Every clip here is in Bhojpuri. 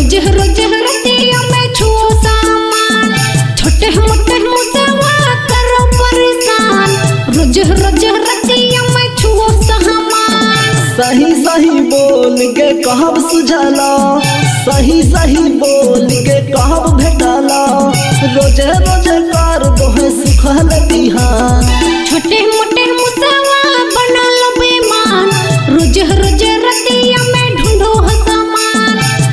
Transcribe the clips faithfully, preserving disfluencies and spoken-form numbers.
रोज रोज रतिया में छुओ सामान, छोटे मोटे मुसवा करो परेशान, रोज रोज रतिया में छुओ सामान। सही सही बोल के कहब सुझाला, सही सही बोल के कहब भेटाला, रोज रोज कर दोहे सुखल बिहान। छोटे मोटे मुसवा बना लो बेमान, रोज रोज रतिया में ढूंढो सामान।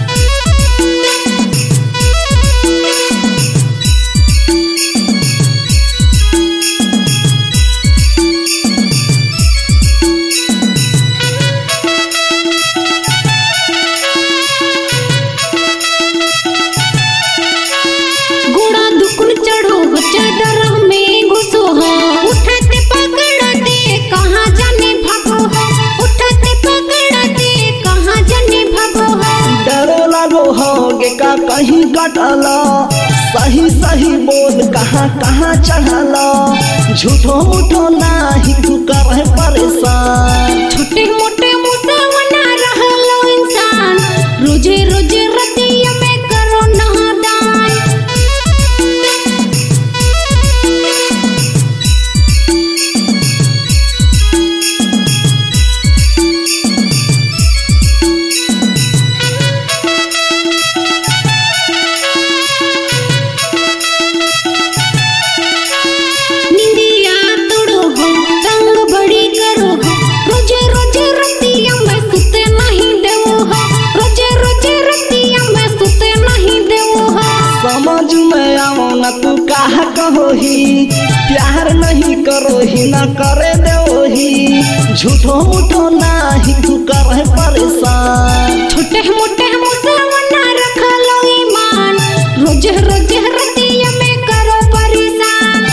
गुड़ा दुकुन चढ़ो चदर में घुसो हो, उठाते पकड़ते कहाँ जाने भागो हो, उठाते पकड़ते कहाँ जाने भागो हो। डरो लागो होगे का कहीं कटला, सही सही बोल कहाँ कहाँ चढ़ला, झूठो मूठो नाही तू कर परेशान। छोटे मोटे मुसवा ना रहलो इंसान, रोजे रोजे रतिया में करो नादान। निंदिया तोड़ो हो, तंग बड़ी करो हो, रोजे रोजे रतिया में सुते नहीं देवो हो, रोजे रोजे रतिया में सुते नहीं देवो हो। समझ में आओ न तू काह कहोही, प्यार नहीं करोही न करे देवही, झूठो मूठो नाही तू कर परेशान। छोटे मोटे मुसवा ना रखलो ईमान, रोजे रोजे रतिया में करो परेशान।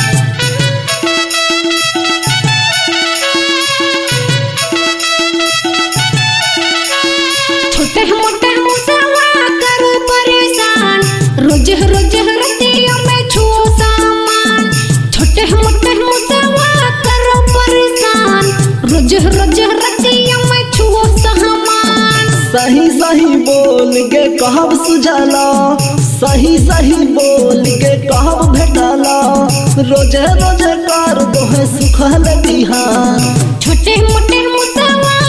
छोटे मोटे मुसवा करो परेशान, रोजे रोजे रतिया में छुओ सामान, छोटे मोटे मुसवा करो परेशान, रोजे रोजे रतिया में छुओ सामान। सही सही बोल के कहब सुझाला, सही सही बोल के कहब भेटाला, रोजे रोजे कर दोहे सुखल बिहान। छोटे मोटे मुसवा